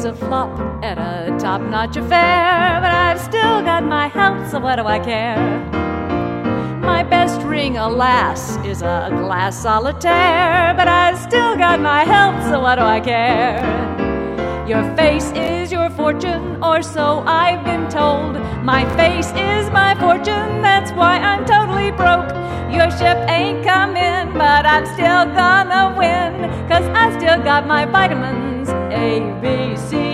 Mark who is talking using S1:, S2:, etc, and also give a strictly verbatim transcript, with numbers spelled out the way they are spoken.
S1: a flop at a top-notch affair, but I've still got my health, so what do I care? My best ring, alas, is a glass solitaire, but I've still got my health, so what do I care? Your face is your fortune, or so I've been told. My face is my fortune, that's why I'm totally broke. Your ship ain't come in, but I'm still gonna win, 'cause I still got my vitamins A, B, C,